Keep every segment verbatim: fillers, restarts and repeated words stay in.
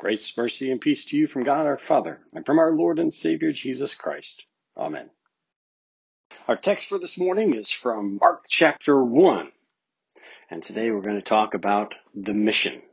Grace, mercy, and peace to you from God our Father and from our Lord and Savior Jesus Christ. Amen. Our text for this morning is from Mark chapter one. And today we're going to talk about the mission.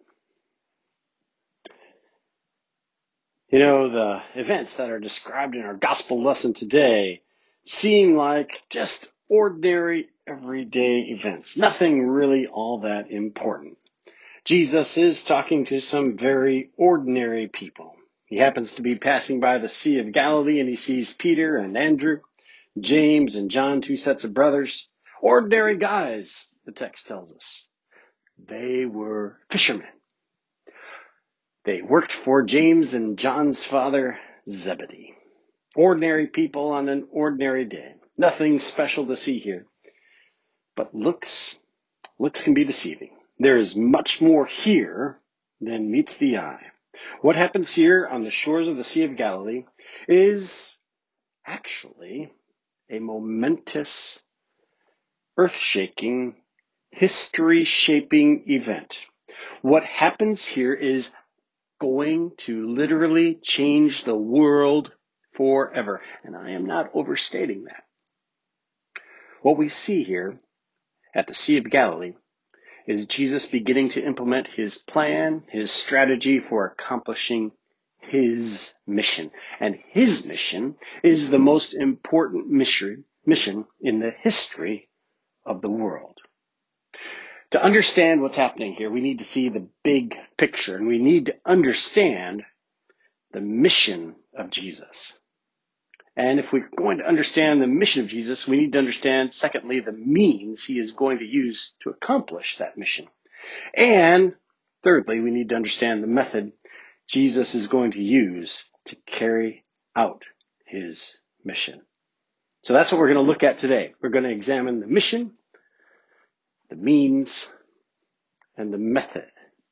You know, the events that are described in our gospel lesson today seem like just ordinary, everyday events. Nothing really all that important. Jesus is talking to some very ordinary people. He happens to be passing by the Sea of Galilee and he sees Peter and Andrew, James and John, two sets of brothers. Ordinary guys, the text tells us. They were fishermen. They worked for James and John's father, Zebedee. Ordinary people on an ordinary day. Nothing special to see here. But looks, looks can be deceiving. There is much more here than meets the eye. What happens here on the shores of the Sea of Galilee is actually a momentous, earth-shaking, history-shaping event. What happens here is going to literally change the world forever. And I am not overstating that. What we see here at the Sea of Galilee is Jesus beginning to implement his plan, his strategy for accomplishing his mission. And his mission is the most important mission, mission in the history of the world. To understand what's happening here, we need to see the big picture, and we need to understand the mission of Jesus. And if we're going to understand the mission of Jesus, we need to understand, secondly, the means he is going to use to accomplish that mission. And thirdly, we need to understand the method Jesus is going to use to carry out his mission. So that's what we're going to look at today. We're going to examine the mission, the means, and the method.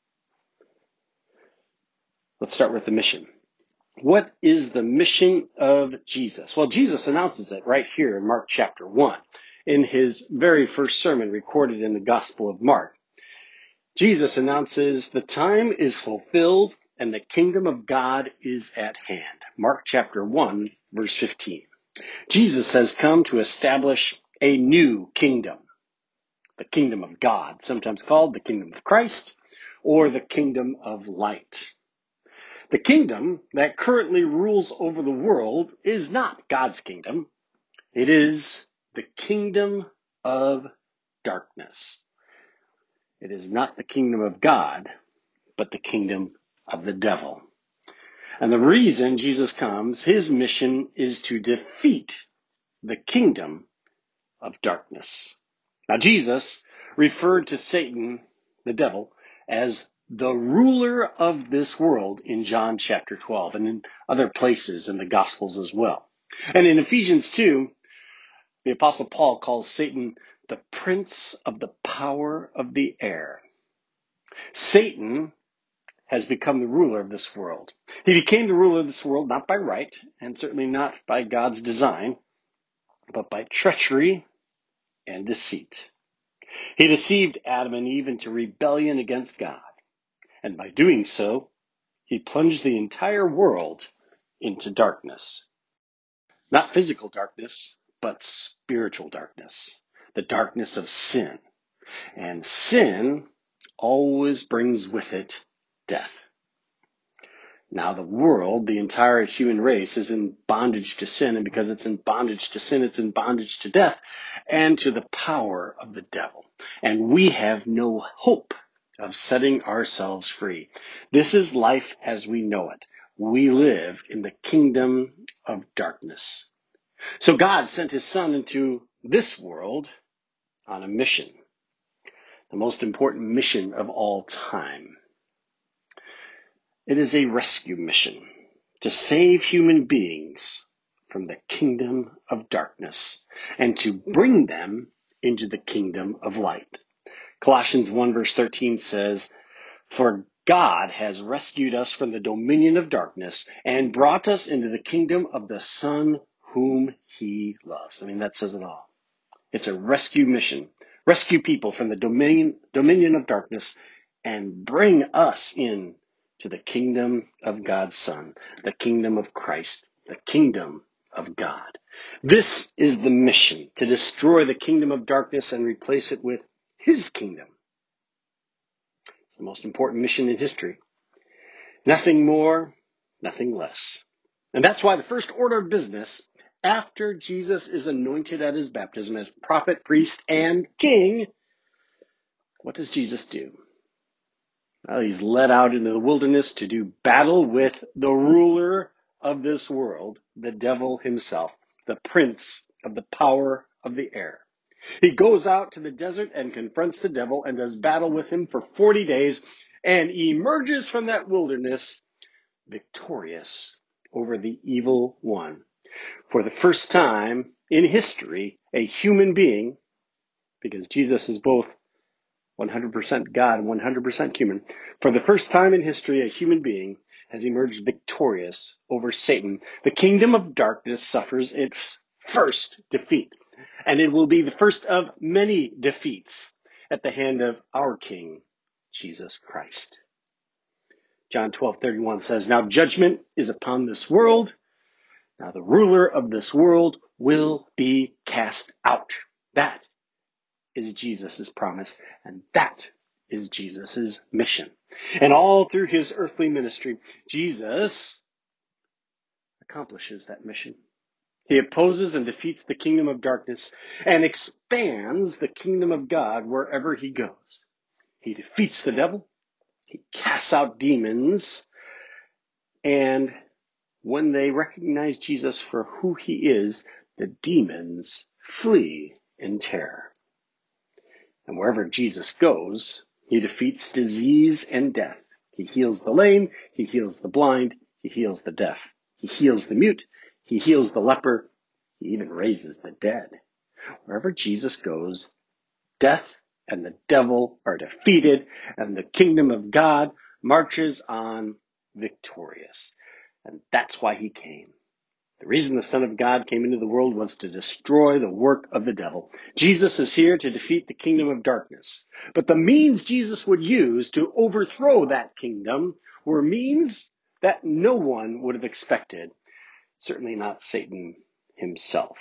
Let's start with the mission. What is the mission of Jesus? Well, Jesus announces it right here in Mark chapter one, in his very first sermon recorded in the Gospel of Mark. Jesus announces the time is fulfilled and the kingdom of God is at hand. Mark chapter one, verse fifteen. Jesus has come to establish a new kingdom, the kingdom of God, sometimes called the kingdom of Christ or the kingdom of light. The kingdom that currently rules over the world is not God's kingdom. It is the kingdom of darkness. It is not the kingdom of God, but the kingdom of the devil. And the reason Jesus comes, his mission is to defeat the kingdom of darkness. Now, Jesus referred to Satan, the devil, as the ruler of this world in John chapter twelve and in other places in the Gospels as well. And in Ephesians two, the Apostle Paul calls Satan the prince of the power of the air. Satan has become the ruler of this world. He became the ruler of this world not by right, and certainly not by God's design, but by treachery and deceit. He deceived Adam and Eve into rebellion against God. And by doing so, he plunged the entire world into darkness. Not physical darkness, but spiritual darkness. The darkness of sin. And sin always brings with it death. Now the world, the entire human race, is in bondage to sin. And because it's in bondage to sin, it's in bondage to death and to the power of the devil. And we have no hope of setting ourselves free. This is life as we know it. We live in the kingdom of darkness. So God sent his son into this world on a mission, the most important mission of all time. It is a rescue mission to save human beings from the kingdom of darkness and to bring them into the kingdom of light. Colossians one verse thirteen says, "For God has rescued us from the dominion of darkness and brought us into the kingdom of the Son whom he loves." I mean, that says it all. It's a rescue mission. Rescue people from the dominion, dominion of darkness and bring us in to the kingdom of God's Son, the kingdom of Christ, the kingdom of God. This is the mission, to destroy the kingdom of darkness and replace it with his kingdom. It's the most important mission in history. Nothing more, nothing less. And that's why the first order of business, after Jesus is anointed at his baptism as prophet, priest, and king, what does Jesus do? Well, he's led out into the wilderness to do battle with the ruler of this world, the devil himself, the prince of the power of the air. He goes out to the desert and confronts the devil and does battle with him for forty days and emerges from that wilderness victorious over the evil one. For the first time in history, a human being, because Jesus is both one hundred percent God and one hundred percent human, for the first time in history, a human being has emerged victorious over Satan. The kingdom of darkness suffers its first defeat, and it will be the first of many defeats at the hand of our King, Jesus Christ. John twelve thirty-one says, "Now judgment is upon this world. Now the ruler of this world will be cast out." That is Jesus' promise, and that is Jesus' mission. And all through his earthly ministry, Jesus accomplishes that mission. He opposes and defeats the kingdom of darkness and expands the kingdom of God wherever he goes. He defeats the devil. He casts out demons. And when they recognize Jesus for who he is, the demons flee in terror. And wherever Jesus goes, he defeats disease and death. He heals the lame. He heals the blind. He heals the deaf. He heals the mute. He heals the leper. He even raises the dead. Wherever Jesus goes, death and the devil are defeated, and the kingdom of God marches on victorious. And that's why he came. The reason the Son of God came into the world was to destroy the work of the devil. Jesus is here to defeat the kingdom of darkness. But the means Jesus would use to overthrow that kingdom were means that no one would have expected. Certainly not Satan himself.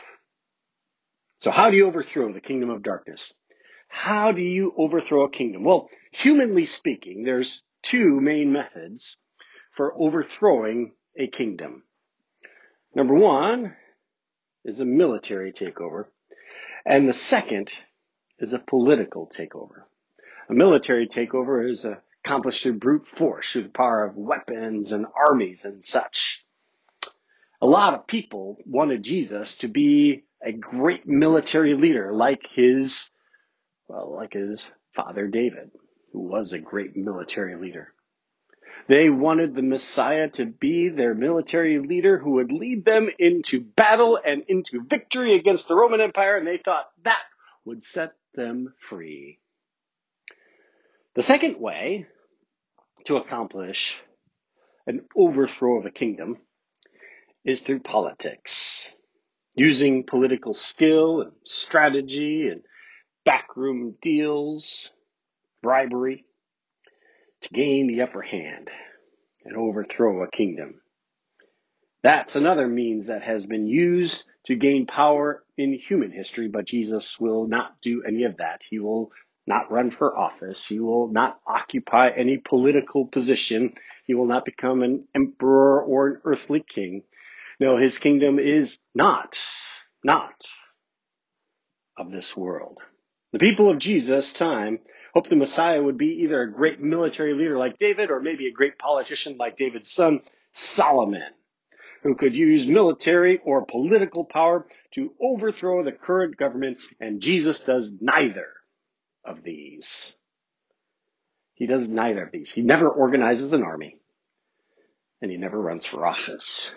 So how do you overthrow the kingdom of darkness? How do you overthrow a kingdom? Well, humanly speaking, there's two main methods for overthrowing a kingdom. Number one is a military takeover, and the second is a political takeover. A military takeover is accomplished through brute force, through the power of weapons and armies and such. A lot of people wanted Jesus to be a great military leader like his, well, like his father David, who was a great military leader. They wanted the Messiah to be their military leader who would lead them into battle and into victory against the Roman Empire, and they thought that would set them free. The second way to accomplish an overthrow of a kingdom is through politics, using political skill and strategy and backroom deals, bribery, to gain the upper hand and overthrow a kingdom. That's another means that has been used to gain power in human history, but Jesus will not do any of that. He will not run for office. He will not occupy any political position. He will not become an emperor or an earthly king. No, his kingdom is not, not of this world. The people of Jesus' time hoped the Messiah would be either a great military leader like David or maybe a great politician like David's son, Solomon, who could use military or political power to overthrow the current government, and Jesus does neither of these. He does neither of these. He never organizes an army, and he never runs for office.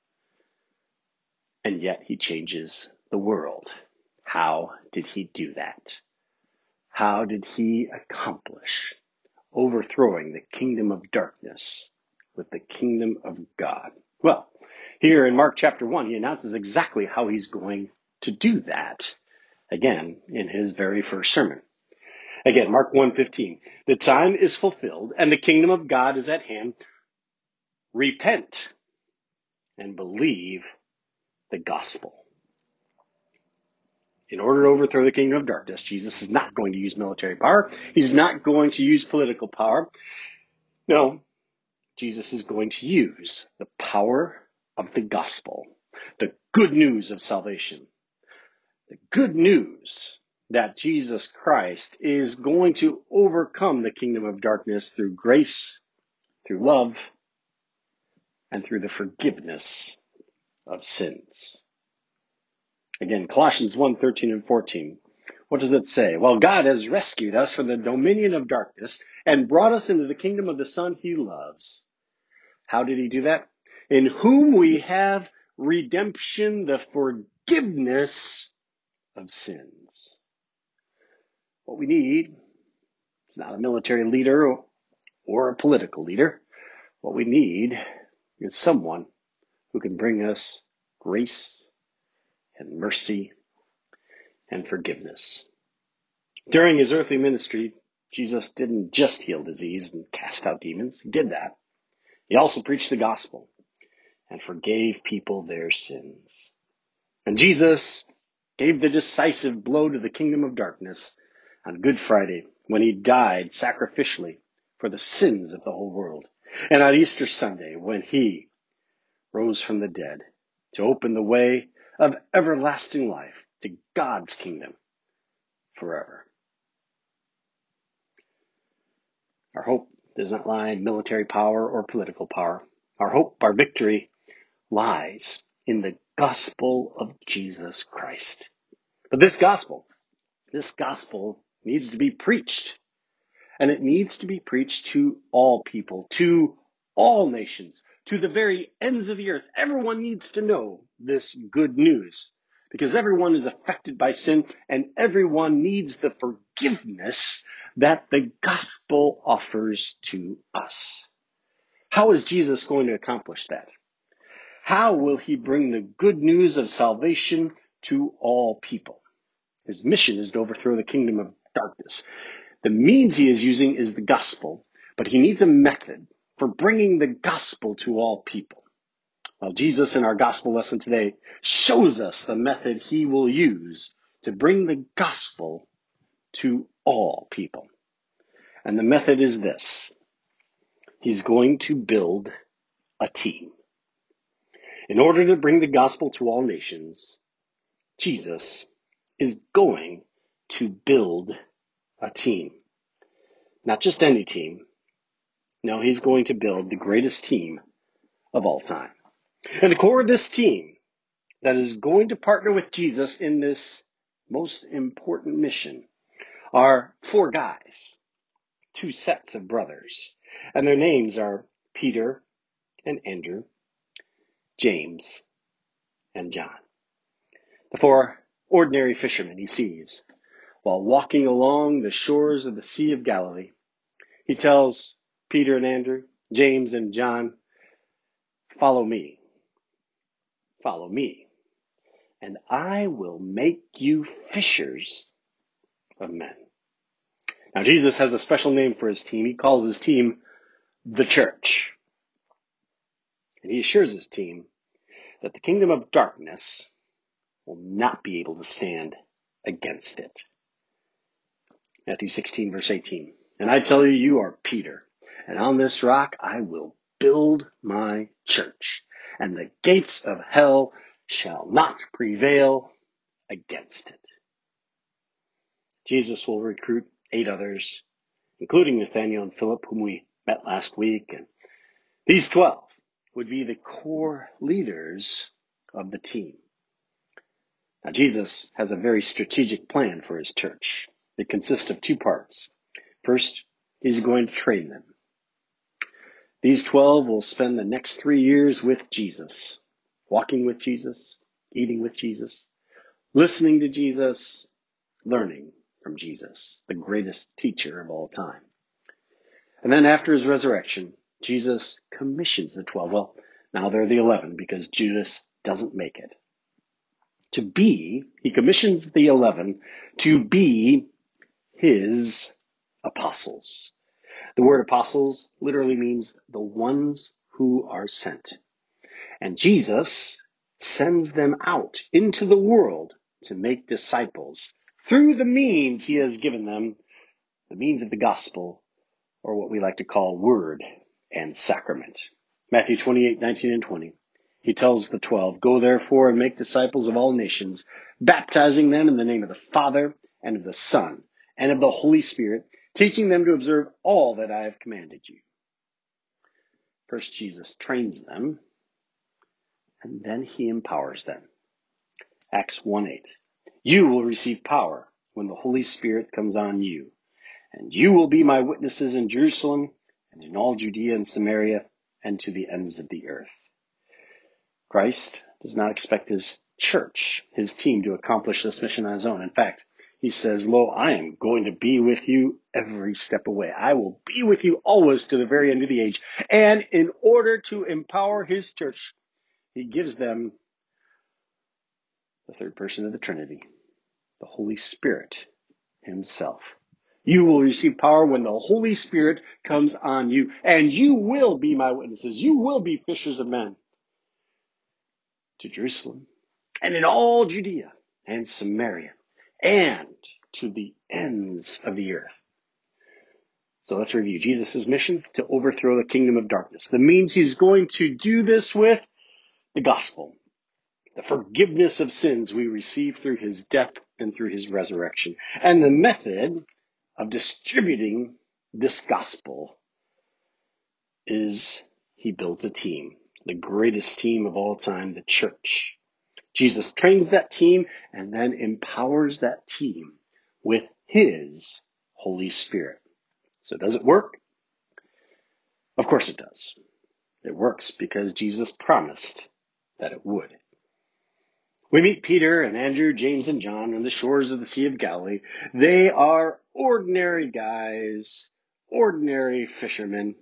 And yet he changes the world. How did he do that? How did he accomplish overthrowing the kingdom of darkness with the kingdom of God? Well, here in Mark chapter one, he announces exactly how he's going to do that, again, in his very first sermon. Again, Mark one fifteen, "The time is fulfilled, and the kingdom of God is at hand. repent and believe the gospel. In order to overthrow the kingdom of darkness, Jesus is not going to use military power. He's not going to use political power. No, Jesus is going to use the power of the gospel, the good news of salvation, the good news that Jesus Christ is going to overcome the kingdom of darkness through grace, through love, and through the forgiveness of sins. Again, Colossians one, thirteen and fourteen. What does it say? Well, God has rescued us from the dominion of darkness and brought us into the kingdom of the Son he loves. How did he do that? In whom we have redemption, the forgiveness of sins. What we need is not a military leader or a political leader. What we need is someone who can bring us grace and mercy and forgiveness. During his earthly ministry, Jesus didn't just heal disease and cast out demons. He did that. He also preached the gospel and forgave people their sins. And Jesus gave the decisive blow to the kingdom of darkness on Good Friday when he died sacrificially for the sins of the whole world. And on Easter Sunday when he rose from the dead to open the way of everlasting life to God's kingdom forever. Our hope does not lie in military power or political power. Our hope, our victory, lies in the gospel of Jesus Christ. But this gospel, this gospel needs to be preached. And it needs to be preached to all people, to all nations, to the very ends of the earth. Everyone needs to know this good news because everyone is affected by sin and everyone needs the forgiveness that the gospel offers to us. How is Jesus going to accomplish that? How will he bring the good news of salvation to all people? His mission is to overthrow the kingdom of darkness. The means he is using is the gospel, but he needs a method for bringing the gospel to all people. Well, Jesus in our gospel lesson today shows us the method he will use to bring the gospel to all people. And the method is this. He's going to build a team. In order to bring the gospel to all nations, Jesus is going to build a team. Not just any team. No, he's going to build the greatest team of all time. And the core of this team that is going to partner with Jesus in this most important mission are four guys, two sets of brothers. And their names are Peter and Andrew, James and John. The four ordinary fishermen he sees while walking along the shores of the Sea of Galilee. He tells Peter and Andrew, James and John, follow me, follow me, and I will make you fishers of men. Now, Jesus has a special name for his team. He calls his team the church. And he assures his team that the kingdom of darkness will not be able to stand against it. Matthew sixteen, verse eighteen. And I tell you, you are Peter, and on this rock I will build my church, and the gates of hell shall not prevail against it. Jesus will recruit eight others, including Nathanael and Philip, whom we met last week. And these twelve would be the core leaders of the team. Now, Jesus has a very strategic plan for his church. It consists of two parts. First, he's going to train them. These twelve will spend the next three years with Jesus, walking with Jesus, eating with Jesus, listening to Jesus, learning from Jesus, the greatest teacher of all time. And then after his resurrection, Jesus commissions the twelve. Well, now they're the eleven because Judas doesn't make it. To be, he commissions the eleven to be his apostles. The word apostles literally means the ones who are sent. And Jesus sends them out into the world to make disciples through the means he has given them, the means of the gospel, or what we like to call word and sacrament. Matthew twenty-eight, nineteen and twenty. He tells the twelve, "Go therefore and make disciples of all nations, baptizing them in the name of the Father and of the Son and of the Holy Spirit, teaching them to observe all that I have commanded you." First, Jesus trains them, and then he empowers them. Acts one eight. "You will receive power when the Holy Spirit comes on you, and you will be my witnesses in Jerusalem and in all Judea and Samaria and to the ends of the earth." Christ does not expect his church, his team, to accomplish this mission on his own. In fact, he says, "Lo, I am going to be with you every step away. I will be with you always to the very end of the age." And in order to empower his church, he gives them the third person of the Trinity, the Holy Spirit himself. "You will receive power when the Holy Spirit comes on you, and you will be my witnesses. You will be fishers of men to Jerusalem and in all Judea and Samaria and to the ends of the earth." So let's review Jesus' mission: to overthrow the kingdom of darkness. The means he's going to do this with: the gospel, the forgiveness of sins we receive through his death and through his resurrection. And the method of distributing this gospel is he builds a team, the greatest team of all time, the church. Jesus trains that team and then empowers that team with his Holy Spirit. So does it work? Of course it does. It works because Jesus promised that it would. We meet Peter and Andrew, James and John on the shores of the Sea of Galilee. They are ordinary guys, ordinary fishermen.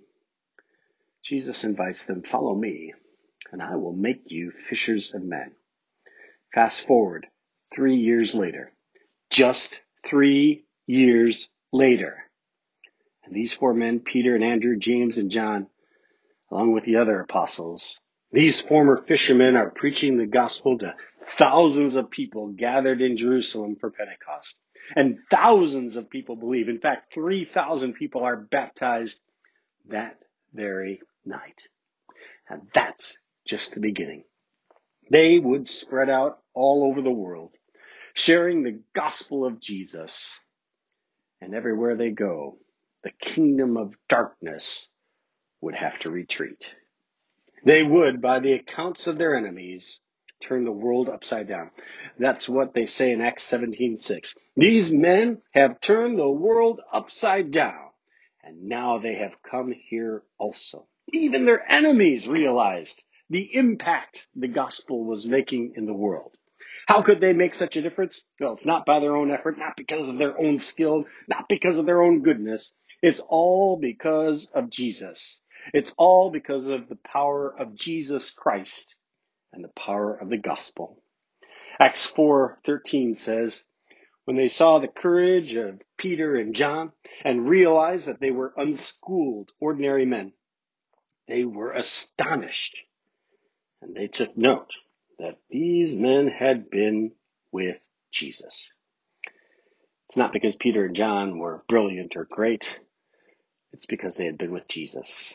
Jesus invites them, "Follow me, and I will make you fishers of men." Fast forward three years later, just three years later. And these four men, Peter and Andrew, James and John, along with the other apostles, these former fishermen are preaching the gospel to thousands of people gathered in Jerusalem for Pentecost. And thousands of people believe. In fact, three thousand people are baptized that very night. And that's just the beginning. They would spread out all over the world, sharing the gospel of Jesus. And everywhere they go, the kingdom of darkness would have to retreat. They would, by the accounts of their enemies, turn the world upside down. That's what they say in Acts seventeen six. "These men have turned the world upside down, and now they have come here also." Even their enemies realized the impact the gospel was making in the world. How could they make such a difference? Well, it's not by their own effort, not because of their own skill, not because of their own goodness. It's all because of Jesus. It's all because of the power of Jesus Christ and the power of the gospel. Acts four thirteen says, "When they saw the courage of Peter and John and realized that they were unschooled, ordinary men, they were astonished, and they took note that these men had been with Jesus." It's not because Peter and John were brilliant or great. It's because they had been with Jesus.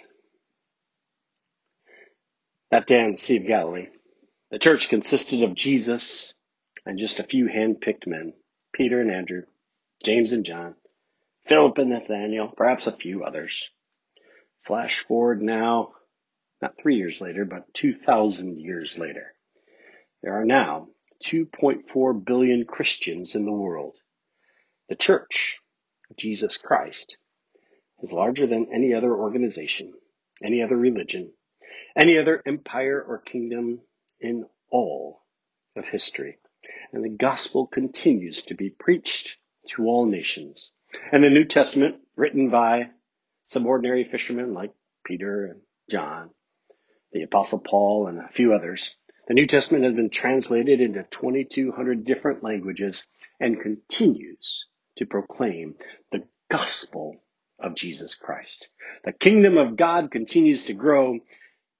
That day on the Sea of Galilee, the church consisted of Jesus and just a few hand-picked men: Peter and Andrew, James and John, Philip and Nathanael, perhaps a few others. Flash forward now, not three years later, but two thousand years later. There are now two point four billion Christians in the world. The church of Jesus Christ is larger than any other organization, any other religion, any other empire or kingdom in all of history. And the gospel continues to be preached to all nations. And the New Testament, written by some ordinary fishermen like Peter and John, the Apostle Paul, and a few others, the New Testament has been translated into twenty-two hundred different languages and continues to proclaim the gospel of Jesus Christ. The kingdom of God continues to grow,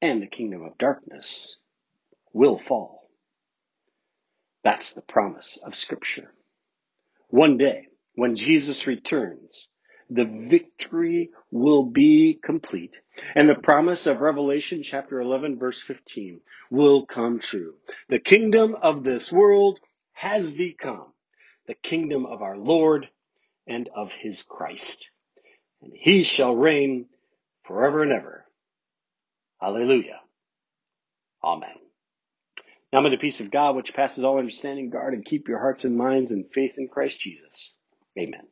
and the kingdom of darkness will fall. That's the promise of Scripture. One day, when Jesus returns, the victory will be complete, and the promise of Revelation chapter eleven, verse fifteen will come true. The kingdom of this world has become the kingdom of our Lord and of his Christ, and he shall reign forever and ever. Hallelujah. Amen. Now may the peace of God, which passes all understanding, guard and keep your hearts and minds in faith in Christ Jesus. Amen.